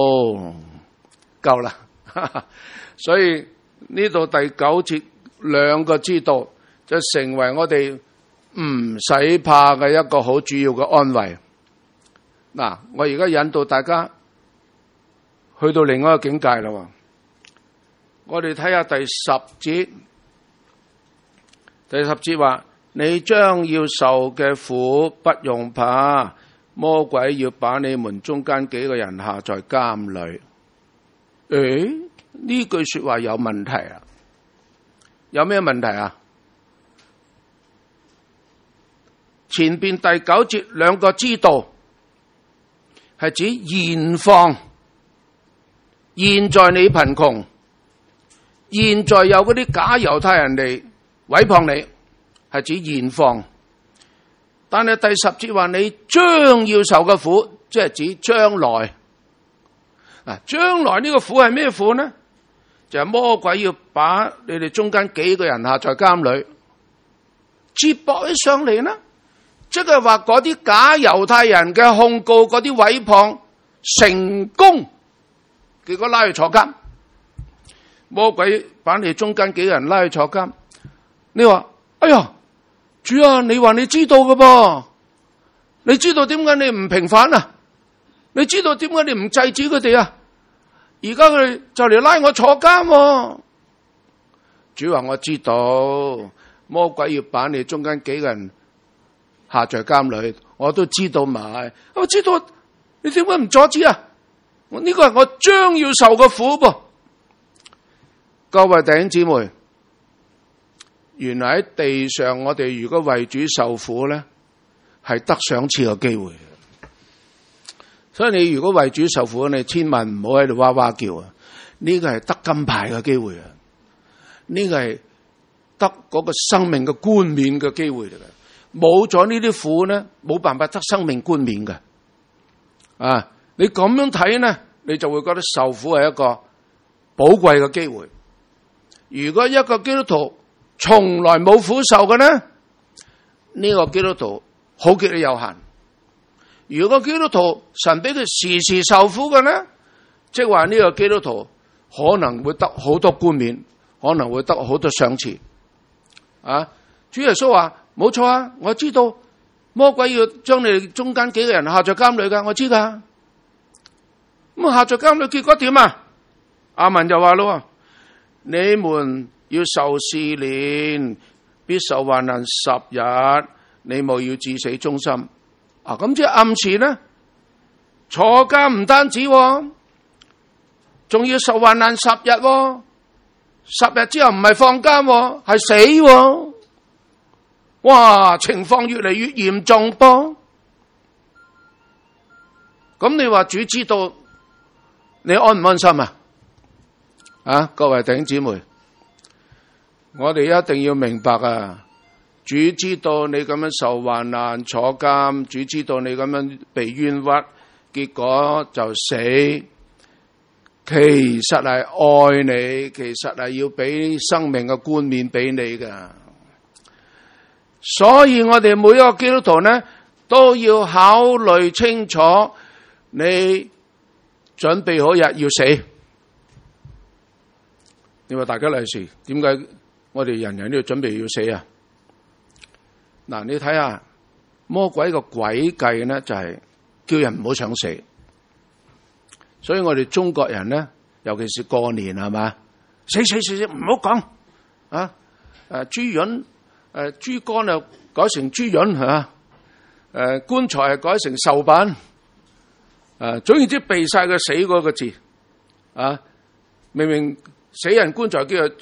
夠啦，所以呢度第9節兩個知道就成為我哋唔使怕嘅一個好主要嘅安慰。嗱，我而家引導大家去到另外一個境界啦。我哋睇下第10節，第10節話：你將要受嘅苦不用怕，魔鬼要把你們中間幾個人下在監裏。呢句說話有問題啊？有咩問題啊？前邊第9節兩個知道係指現況，現在你貧窮，現在有嗰啲假猶太人嚟毀謗你，係指現況。但係第10節話你將要受嘅苦，即係指將來。將來呢個苦係咩苦呢？就係魔鬼要把你哋中間幾個人下在監裏，接駁起上嚟呢，即係話嗰啲假猶太人嘅控告，嗰啲毀謗成功，結果拉去坐監。魔鬼把你哋中間幾個人拉去坐監，你話哎呀，主啊，你話你知道㗎噃，你知道點解你唔平反啊？你知道點解你唔制止佢哋啊？而家佢哋就嚟拉我坐監啊。主話我知道，魔鬼要把你中間幾個人下在監裏，我都知道埋。我知道，你點解唔阻止啊？呢個係我將要受嘅苦噃。各位弟兄姊妹，原來喺地上我哋如果為主受苦咧，係得賞賜嘅機會。所以你如果為主受苦，你千萬唔好喺度哇哇叫啊！呢個係得金牌嘅機會啊！呢個係得嗰個生命嘅冠冕嘅機會嚟嘅。冇咗呢啲苦咧，冇辦法得生命冠冕嘅。啊！你咁樣睇呢，你就會覺得受苦係一個寶貴嘅機會。如果一個基督徒從來冇苦受嘅呢，呢個基督徒好極都有限。如果基督徒神俾佢時時受苦嘅呢，即係話呢個基督徒可能會得好多冠冕，可能會得好多賞賜。啊！主耶穌話冇錯啊，我知道魔鬼要將你哋中間幾個人下在監裏噶，我知噶。咁下在監裏結果點啊？阿文就話咯，你們要受試煉，必受患難10日，你務要至死忠心。咁即係暗示呢，坐監唔單止，仲要受患難10日，10日之後唔係放監，係死。哇，情況越嚟越嚴重噃。咁你話主知道，你安唔安心啊？各位弟兄姊妹，我哋一定要明白啊！主知道你咁樣受患難坐監，主知道你咁樣被冤屈，結果就死。其實係愛你，其實係要俾生命嘅冠冕俾你噶。所以我哋每一個基督徒呢，都要考慮清楚，你準備好日要死。你話大家利是，點解我哋人人都要準備要死啊？嗱，你睇下魔鬼個詭計呢，就係叫人唔好想死。所以我哋中國人呢，尤其是過年係嘛，死唔好講啊！豬膶豬肝啊改成豬膶係嘛？棺材係改成壽板。總言之避晒個死嗰個字啊！明明死人棺材叫做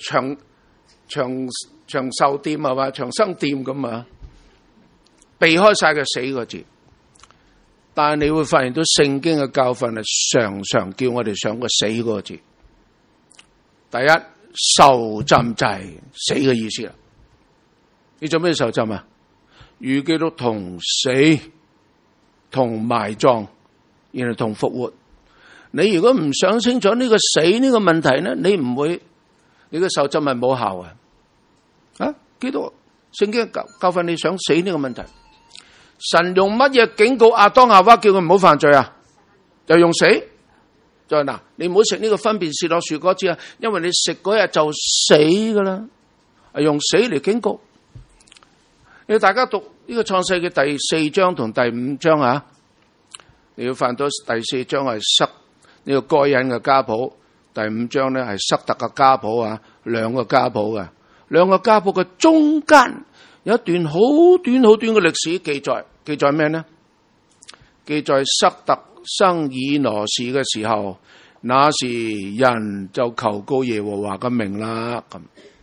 長壽店係嘛，長生店咁啊！避開晒個死個字，但係你會發現到聖經嘅教訓係常常叫我哋想個死嗰個字。第一，受浸就係死嘅意思啦。你做咩受浸啊？與基督同死、同埋葬，然後同復活。 你如果唔想清楚呢個死呢個問題呢，你唔會，你嘅受浸係冇效啊！基督聖經教訓你想死呢個問題，神用乜嘢警告亞當夏娃叫佢唔好犯罪啊？就用死。就係嗱，你唔好食呢個分別善惡樹果子啊，因為你食嗰日就死噶啦，係用死嚟警告。你大家讀呢個創世嘅第4章同第5章啊，你要翻到第4章係塞呢個該隱嘅家譜，第5章咧係塞特嘅家譜啊，兩個家譜嘅，兩個家譜嘅中間有一段好短好短嘅歷史記載，記載咩呢？記載塞特生以挪士嘅時候，那時人就求告耶和華嘅名啦。咁，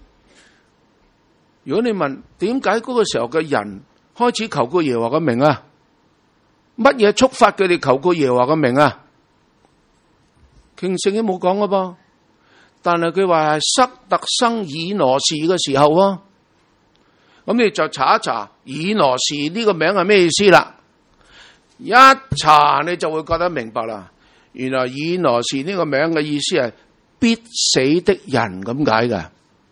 如果你問點解嗰個時候嘅人開始求告耶和華嘅名啊？乜嘢觸發佢哋求告耶和華嘅名啊？聖經冇講㗎噃，但係佢話係塞特生以挪士嘅時候啊。咁你就查一查以挪士呢個名係咩意思啦？一查你就會覺得明白啦。原來以挪士呢個名嘅意思係必死的人咁解嘅。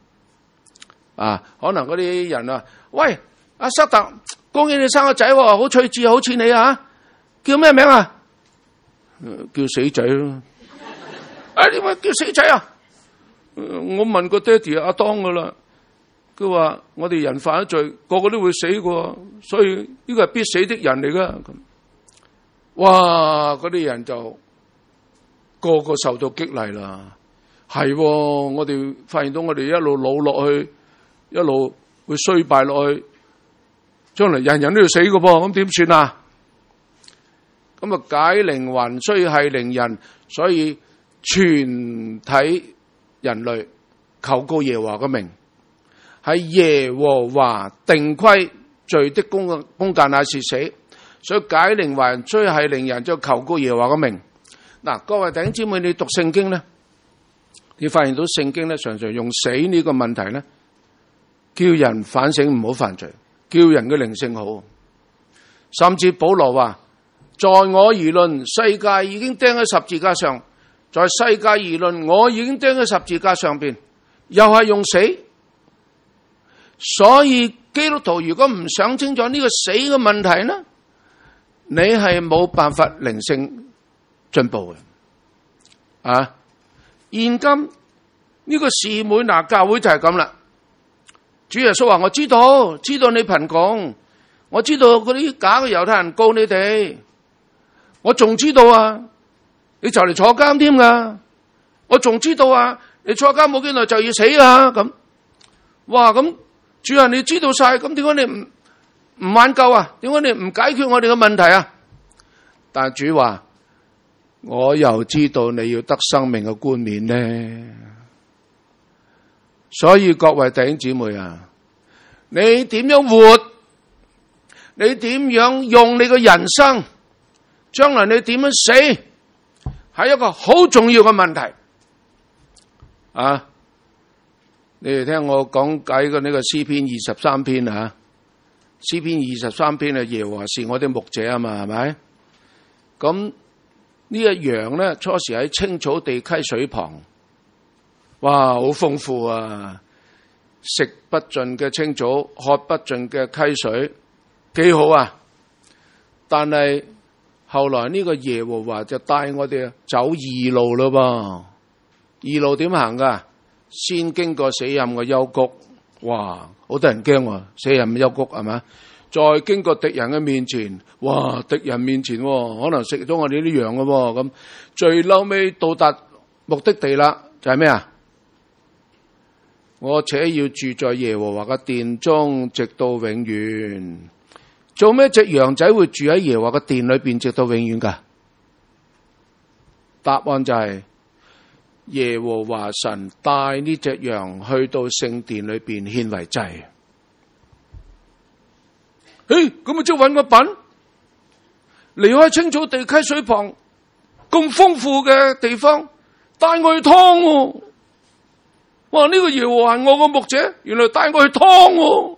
可能嗰啲人啊，喂，阿塞特，恭喜你生個仔，好趣致，好似你啊，叫咩名啊？叫死仔咯。點解叫死仔啊？我問過爹哋阿當噶啦，佢話我哋人犯咗罪，個個都會死噶，所以呢個係必死的人嚟噶。哇！嗰啲人就個個受到激勵啦。係，我哋發現到我哋一路老落去，一路會衰敗落去，將來人人都要死噶噃，咁點算啊？咁啊，解靈魂雖係靈人，所以全體人類求告耶和華嘅名，係耶和華定規罪的工價乃是死。所以解靈魂雖係靈人，就求告耶和華嘅名。嗱，各位弟兄姊妹，你讀聖經咧，你發現到聖經咧常常用死呢個問題咧，叫人反省唔好犯罪，叫人嘅靈性好。甚至保羅話：在我而論，世界已經釘喺十字架上；在世界而論，我已經釘喺十字架上邊，又係用死。所以基督徒如果唔想清楚呢個死嘅問題呢，你係冇辦法靈性進步嘅。現今呢個士每拿教會就係咁啦。主耶穌話：我知道你貧窮，我知道嗰啲假嘅猶太人告你哋，我仲知道啊，你就嚟坐監添噶，我仲知道啊，你坐監冇幾耐就要死啊咁。哇，咁主啊，你知道晒，咁點解你唔挽救啊？點解你唔解決我哋嘅問題啊？但係主話：我又知道你要得生命嘅冠冕呢。所以各位弟兄姊妹啊，你點樣活？你點樣用你嘅人生？將來你點樣死？係一個好重要嘅問題。你哋聽我講解嘅呢個詩篇23篇啊。詩篇23篇係耶和華是我的牧者啊嘛，係咪？咁呢一羊咧，初時喺青草地溪水旁，哇，好豐富啊！食不盡嘅青草，喝不盡嘅溪水，幾好啊！但係後來呢個耶和華就帶我哋走義路咯噃。義路點行噶？先經過死蔭嘅幽谷，哇，好得人驚喎！死蔭嘅幽谷係咪？再經過敵人嘅面前，哇！敵人面前，可能食咗我哋啲羊嘅，咁最嬲尾到達目的地啦，就係咩啊？我且要住在耶和華嘅殿中，直到永遠。做咩隻羊仔會住喺耶和華嘅殿裏邊，直到永遠噶？答案就係耶和華神帶呢隻羊去到聖殿裏邊獻為祭。咁咪即係搵個笨，離開青草地溪水旁咁豐富嘅地方，帶我去劏。哇！呢個耶和華我個牧者，原來帶我去劏。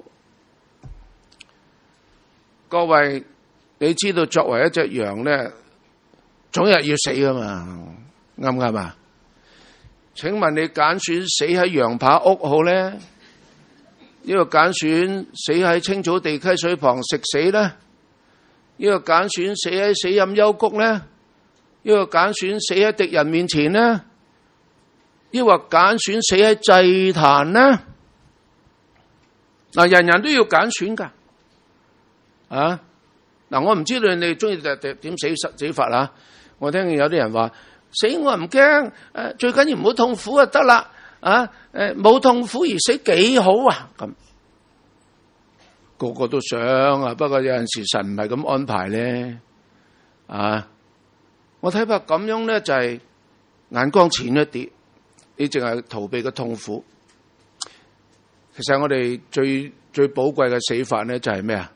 各位，你知道作為一隻羊咧， 總日要死噶嘛，啱唔啱啊？請問你揀選死喺羊扒屋好咧，呢個揀選死喺青草地溪水旁食死咧？呢個揀選死喺死蔭幽谷咧？呢個揀選死喺敵人面前咧？呢個揀選死喺祭壇咧？嗱，人人都要揀選噶，啊！嗱，我唔知道你中意點死法啊？我聽見有啲人話死我唔驚，最緊要唔好痛苦就得啦，啊！冇痛苦而死幾好啊！咁個個都想啊，不過有陣時神唔係咁安排咧，啊！我睇怕咁樣咧就係眼光淺一啲，你淨係逃避個痛苦。其實我哋最寶貴嘅死法咧就係咩啊？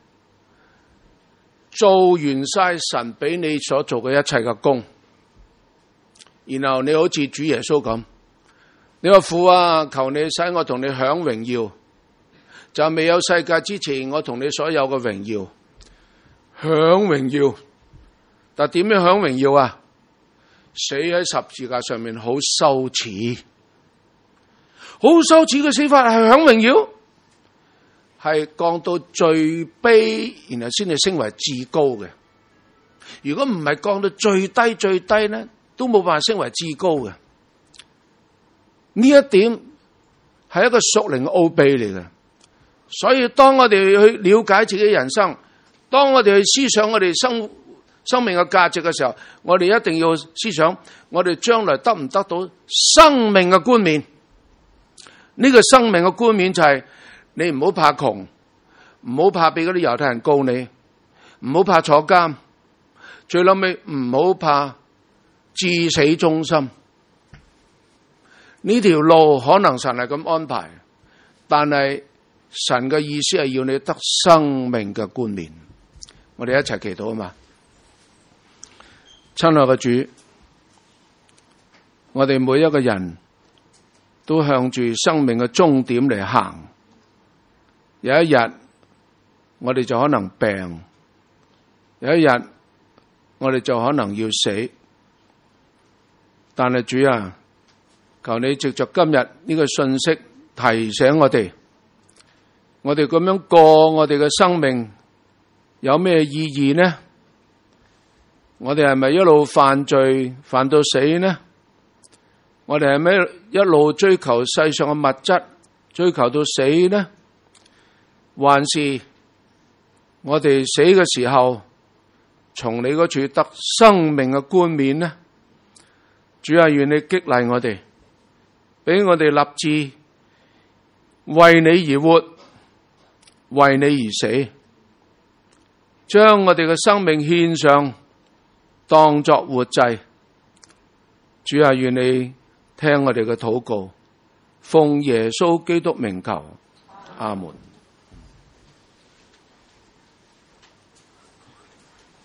做完晒神俾你所做嘅一切嘅工，然後你好似主耶穌咁，你話父啊，求你使我同你享榮耀，就未有世界之前，我同你所有嘅榮耀享榮耀。但點樣享榮耀啊？死喺十字架上面好羞恥，好羞恥嘅死法係享榮耀，係降到最卑，然後先至升為至高嘅。如果唔係降到最低咧，都冇辦法升為至高嘅。呢一點係一個屬靈嘅奧秘嚟嘅。所以當我哋去了解自己人生，當我哋去思想我哋生命嘅價值嘅時候，我哋一定要思想我哋將來得唔得到生命嘅冠冕。呢個生命嘅冠冕就係你唔好怕窮，唔好怕俾嗰啲猶太人告你，唔好怕坐監，最後尾唔好怕至死忠心。呢條路可能神係咁安排，但係神嘅意思係要你得生命嘅冠冕。我哋一齊祈禱啊嘛！親愛嘅主，我哋每一個人都向住生命嘅終點嚟行。有一日我哋就可能病，有一日我哋就可能要死。但係主啊，求你藉着今日呢個信息提醒我哋咁樣過我哋嘅生命有咩意義呢？我哋係咪一路犯罪犯到死呢？我哋係咪一路追求世上嘅物質，追求到死呢？還是我哋死嘅時候從你嗰處得生命嘅冠冕呢？主啊，願你激勵我哋，俾我哋立志為你而活，為你而死，將我哋嘅生命獻上，當作活祭。主啊，願你聽我哋嘅禱告，奉耶穌基督名求，阿門。